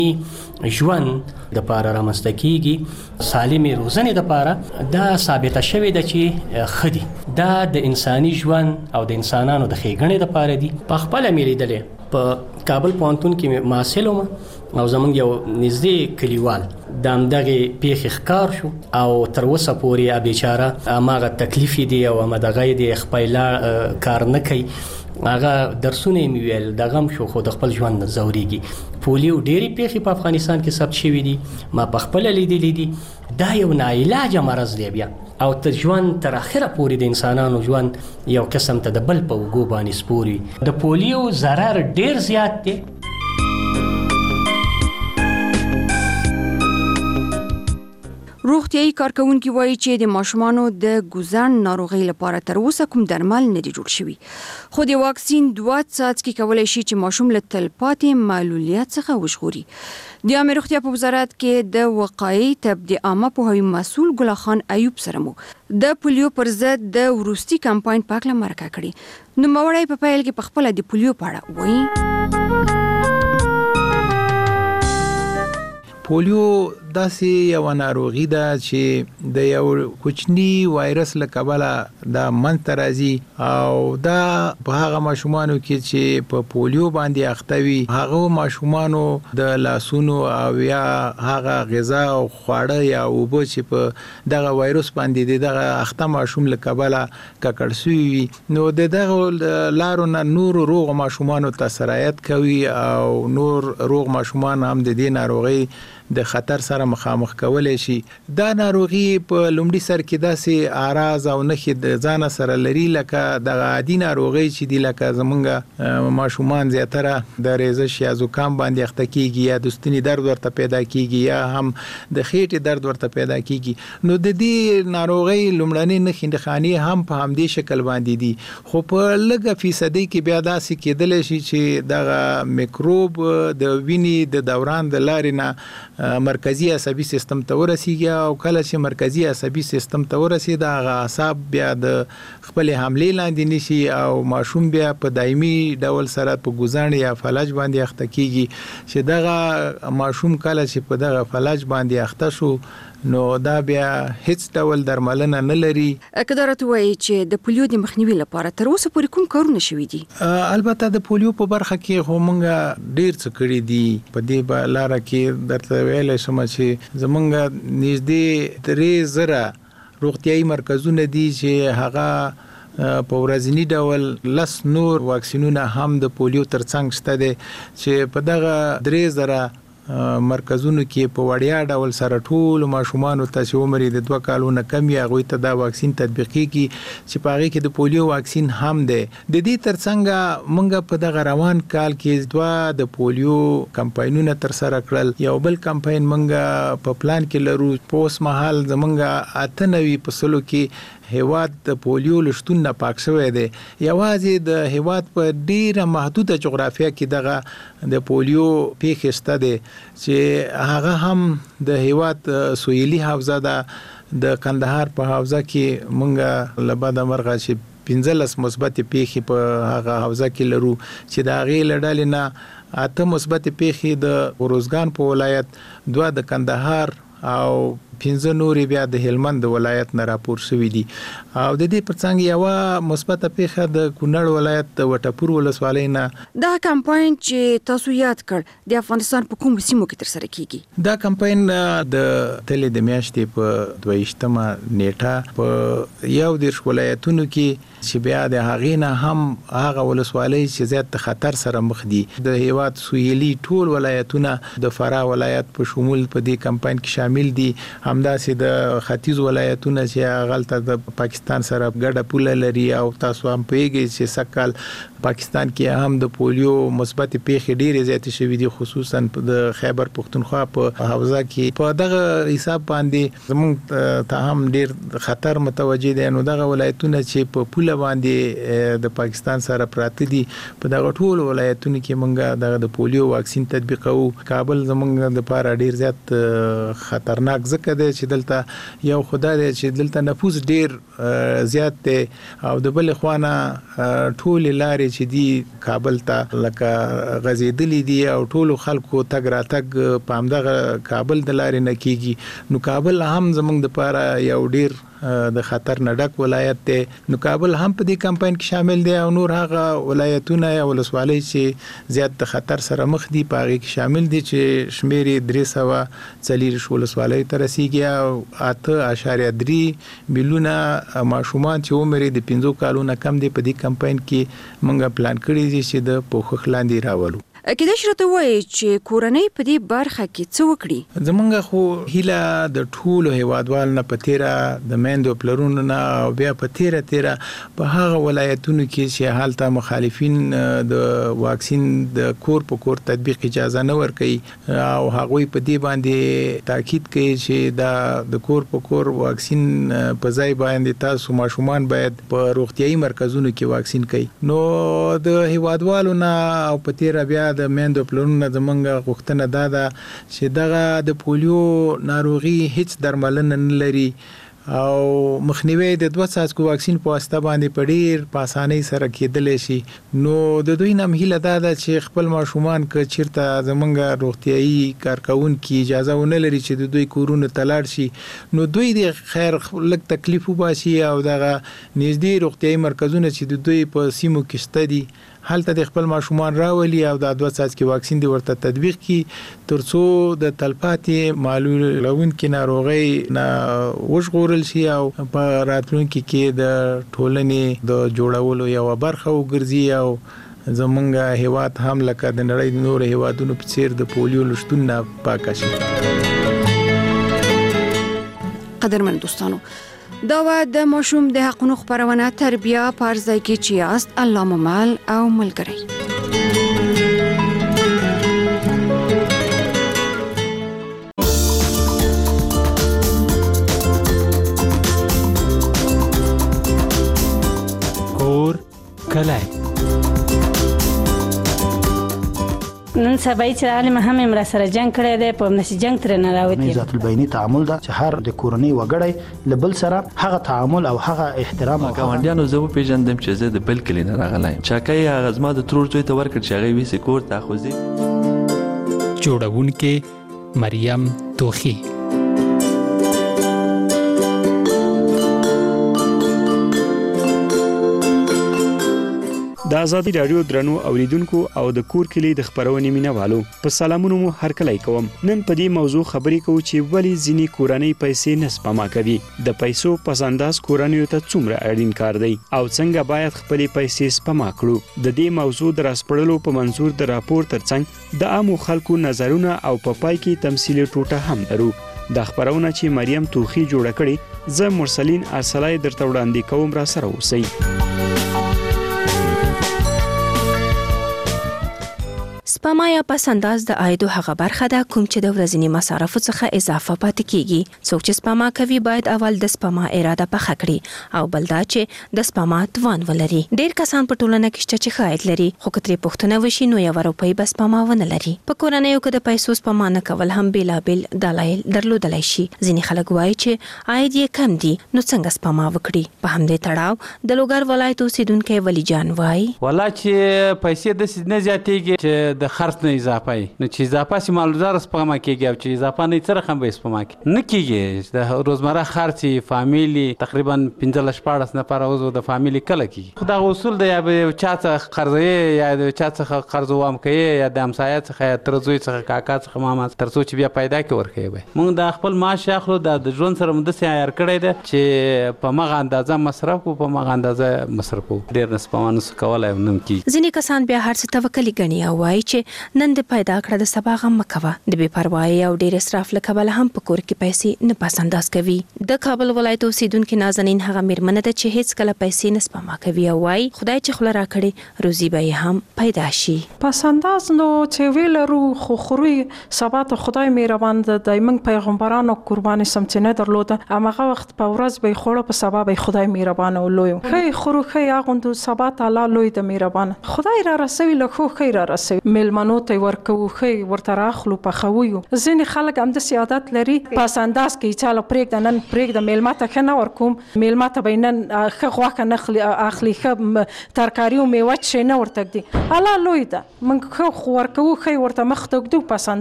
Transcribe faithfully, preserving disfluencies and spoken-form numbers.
ژوند د پاره رامنځته کیږي، سالمې روزنې د پاره دا ثابته شوې ده چې خدي دا د انساني ژوند او د انسانانو د ښېګڼې د پاره دي. په خپل ملي دلې په کابل پوهنتون کې محصل وم او زمونږ یو نږدې کلیوال د همدغې پیښې ښکار شو او تر اوسه پورې بیچاره هماغه تکلیف دی او همدغه دی خپله کار نه کوي. هغه درسونه یې مې ویل دغه هم شو خو د خپل ژوند نه ځورېږي. پولیو ډېرې پیښې په افغانستان کې ثبت شوي دي، ما په خپله لیدلي دي. دا یو ناعلاجه مرض دی بیا او تر ژوند تر اخره پورې د انسانانو ژوند یو قسم ته د بل په اوږو باندې سپور وي. د پولیو ضرر ډېر زیات دی. روغتیايي کارکونکي وایي چې د ماشومانو د ګوزن ناروغۍ لپاره تر اوسه کوم درمل نه دي جوړ شوي، خو د واکسین دوه څاڅکي کولی شي چې ماشوم له تلپاتې معلولیت څخه وژغوري. د عامه روغتیا په وزارت کې د وقایي طب د عامه پوهاوي مسؤل ګل خان ایوب سره مو د پولیو پر ضد د وروستي کمپاین په اړه مرکه کړې. نوموړی په پیل کې په خپله د پولیو په اړه وایي. پولیو داسې یو ناروغي ده چې د یو کوچني وایرس له کبله دا منځته راځي او دا په هغه ماشومانو کې چې په پولیو باندې اخته وي هغه ماشومانو د لاسونو او یا هغه غذا او خواړه یا اوبه چې په دغه وایرس باندې دغه اخته ماشوم له کبله ککړ شوي وي نو دغه لارو نه نور روغ ماشومانو ته سرایت کوي او نور روغ ماشومان هم د دې ناروغي د خطر سره مخامخ کولای شي. دا ناروغي په لومړي سر کې داسې اعراض او نښې د ځان سره لري لکه د عادي ناروغي چې دی لکه زمونږ ماشومان زیاتره د ریزش یا زکام باندې اخته کیږي یا د ستوني درد ورته پیدا کیږي یا هم د خېټې درد ورته پیدا کیږي. نو د دې ناروغي لومړنۍ نښې نښانې هم په همدې شکل باندې دي، خو په لږه فیصدي کې بیا داسې کېدلی شي چې دغه میکروب د وینې د دوران د لارې نه مرکزی عصبي سیستم ته ورسیږي او کله چې مرکزی عصبي سیستم ته ورسیږي دا اعصاب بیا د خپل حملې لاندې نشي او ماشوم بیا په دایمي ډول سره په ګوزن یا فلج باندې اخته کیږي چې دغه ماشوم کله چې په دغه فلج باندې اخته شو نو دا بیا هیڅ ډول درملنه نه لري. کدارت وایي چې د پولیو د مخنیوي لپاره تر اوسه پورې کوم کارونه شوي دي؟ البته د پولیو په برخه کې خو موږ ډیر څه کړی دي. په دې لاره کې درته ویلی شم چې زمونږ نږدې درې زره روغتیايي مرکزونه دي چې هغه په ورځنی ډول لس نور واکسینونه هم د پولیو ترڅنګ شته دي چې په دغه درې زره مرکزونو کې په وړیا ډول سره ټول ماشومان ته چې عمر د دوه کالو نه کم یا غوي ته دا واکسین تطبیقي کی چې په هغه کې د پولیو واکسین هم ده. د دې ترڅنګ مونږ په دغه روان کال کې دوه د پولیو کمپاینونه تر سره کړل. یو بل کمپاین مونږ په پلان کې لرو په اوس مهال زمونږ اته نوي پسلو کې هیواد د پولیو لشتون نه پاک شوی دی. یوازې د هیواد په ډیره محدوده جغرافیه کې دغه د پولیو پیښې شته دي چې هغه هم د هیواد سویلي حوزه ده. د کندهار په حوزه کې مونږ لبد مرغه چې پنځلس مثبت پیښې په هغه حوزه کې لرو چې د هغې له ډلې نه اته مثبت پیښې د اروزګان په ولایت، دوه د کندهار او پنځه نورې بیا د هلمند ولایت نه راپور شوي دي. او د دې ترڅنګ یوه مثبته پیښه د کونړ ولایت د وټپور ولسوالۍ نه. دا کمپاین چې تاسو یاد کړ د افغانستان په کومو سیمو کې ترسره کیږي؟ دا کمپاین د تلې د میاشتې په دوه ویشتمه نیټه په یو دېرش ولایتونو کې چې بیا د هغې نه هم هغه ولسوالۍ چې زیات د خطر سره مخ دي د هیواد سویلي ټول ولایتونه د فراه ولایت په شمول په دې کمپاین کې شامل دي. همداسې د ختیځ ولایتونه چې هغلته د پاکستان سره ګډه پوله لري او تاسو هم پوهیږئ چې سږکال پاکستان کې هم د پولیو مثبت پیښې ډېرې زیاتې شوي دي، خصوصا د خیبر پښتونخوا په حوزه کې. په دغه حساب باندې زموږ ته هم ډېر خطر متوجه دی. نو دغه ولایتونه چې په پوله باندې د پاکستان سره پراته دي په دغه ټول ولایتونو کې موږ دغه د پولیو واکسین تطبیقوو. کابل زموږ لپاره ډېر زیات خطرناک ځکه دی چې دلته یو خدای دی چې دلته نفوس ډیر زیات دی او د بل خوانه ټول لارې چې دی کابل ته لکه غزیدلې دي او ټول خلکو تګ را تګ په همدغه کابل د لارې نه کیږي. نو کابل هم زموږ د پاره یو ډیر د خطر نه ډک ولایت دی. نو کابل هم په دې کمپاین کې شامل دی او نور هغه ولایتونه یا ولسوالۍ چې زیات د خطر سره مخ دي په هغه کې شامل دي چې شمیر درې سوه څلور ولسوالۍ ته رسیږي او اته اعشاریه درې میلیونه ماشومان چې عمر یې د پنځو کالونو کم دي په دې کمپاین کې موږ پلان کړی دي چې د پوښښ لاندې راولو. کله چې راته وایي چې کورنۍ په دې برخه کې څه وکړي؟ زمونږ خو هیله د ټولو هیوادوالو نه په تیره د میندو پلرونو نه او بیا په تیره تیره په هغه ولایتونو کې چې حالته مخالفین د واکسین د کور په کور تطبیق اجازه نه ورکوي او هغوی په دې باندې تاکید کوي چې دا د کور په کور واکسین په ځای باندې تاسو ماشومان باید په روغتیايي مرکزونو کې واکسین کوي. نو د هیوادوالو نه او په تیره بیا د میندو پلرونو زمونږ غوښتنه دا ده چې دغه د پولیو ناروغي هیڅ درملنه نه لري او مخنیوي د دوه څاڅکو واکسین په واسطه باندې په ډیر په اسانۍ سره کېدلی شي. نو د دوی نه هیله دا ده چې خپل ماشومان که چیرته زمونږ روغتیايي کارکونکي اجازه ونه لري چې د دوی کورونو ته لاړ شي نو دوی د خیر لږ تکلیف وباسي او دغه نږدې روغتیايي مرکزونه چې د دوی په سیمو کې شته دي هلته د خپل ماشومان راولي او د دوه څاڅکي واکسین دی ورته تطبیق کی ترڅو د تلپاتې معلولونکو ناروغي نه وژغورل شي او په راتلونکي کې د ټولنې د جوړولو یو برخه وګرځي او زمونږ هیواد هم لکه د نړۍ د نور هیوادونو په څیر د پولیو له شتون نه پاک شي. قدرمن دوستانو، دا و د ماشوم د حقونو خبرونه تربیه پرځای کې چې است الله ممل او ملګری. کور کلی نن سبا چې عالم هم امر سره جنگ کړی دی په نشي جنگ تر نه راوتی. ذات البینی تعامل دا چې هر د کورنۍ وګړی لبل سره هغه تعامل او هغه احترام او ګاونډیانو زه په پیژندم چې زه د بل کلی نه راغلی چاکای هغه زما د ترور زوی ته ورکړ چې هغه ویسې کور ته خوځي. جوړونکې مریم توخی. د آزادي رادیو درنو اوریدونکو او د کور کلی د خبرونې مینوالو په سلامونو مو هر کله کوم. نن په دې موضوع خبرې کوو چې ولی ځینی کورنۍ پیسې نه سپما کوي. د پیسو پسنداز کورنۍ ته څومره اړین کار دی او څنګه باید خپل پیسې سپما کړو. د دې موضوع در اسپړلو په منظور د راپور ترڅنګ د عامو خلکو نظرونه او په پای کې تمثيلي ټوټه هم لرو. د خبرونه چې مریم توخی جوړه کړي زه مرسلین ارسلای درته وړاندې کوم، را سره اوسئ. سپما یا پس انداز د عاید هغه برخه ده کوم چې د ورځني مصارفو څخه اضافه پاتې کیږي. څوک چې سپما کوي باید اول د سپما اراده پخه کړي او بل دا چې د سپما توان ولري. ډیر کسان په ټولنه کې شته چې ښه عاید لري خو کترې پښتنه وشي نو یو روپۍ بس سپما ونه لري. په کورنیو کې د پیسو سپما نه کول هم بیلابل دلایل درلودلای شي. ځینې خلک وایي چې عاید یې کم دي نو څنګه سپما وکړي. په همدې تړاو د لوګر ولایت اوسیدونکو ولی جان وایي ولا چې پیسې د سید نه زیاتېږي چې د خرڅ نه اضافه نو چې اضافه سي مالدار سپما کېږي او چې اضافه نه سره هم به سپما کې نه کېږي. د روزمره خرڅ فامیلی تقریبا پنځه شپږ نفر اوسو د فامیلی کله کېږي. خو دا اصول دی یا به چا څخه قرضې یا د چا څخه قرض وام کوي یا د همسایه څخه تر زوی څخه کاکا څخه ماما تر څو چې بیا پیدا کې ورکوي. موږ د خپل معاش اخلو د ژوند سره مده سي عیار کړی دی چې په مغه اندازه مصرف او په مغه اندازه مصرف ډیر نه سپما نه کولای نم کی. ځینې کسان بیا هر څه توکل غني او وایي چې نن د پیدا کړه د سبا غم مکوه. د بے پروايي او ډیر اسراف له کبله هم په کور کې پیسې نه پس انداز کوي. د کابل ولایت اوسیدونکو نازنین هغه میرمنه ده چې هیڅ کله پیسې نه سپما کوي او وایي خدای چې خله راکړي روزي به هم پیدا شي. پس انداز نو چې ویلرو خو خوري سبا ته خدای مهربان ده. د ایمن پیغمبرانو قرباني سمڅنه درلوده هغه وخت په ورځ به خوړه په سبا به خدای مهربان او لوی خی خورو خی اغوند سبا تعالی لوی د مهربان خدای را رسوي له خو خیر را رسوي. مل میلمنو ته ورکو خې ورته راخلو پخویو ځینې خلک هم د سیادت لري پاس انداز کې چاله پرېږده نن پرېږده میلمه ته ښه نه ورکوم میلمه ته به نن ښه غوښه نه اخلي ښه ترکاري او میوه چې نه ورته ږدي الله لوی ده موږ ښه ورکوو ښه ورته مخ ته ږدو پس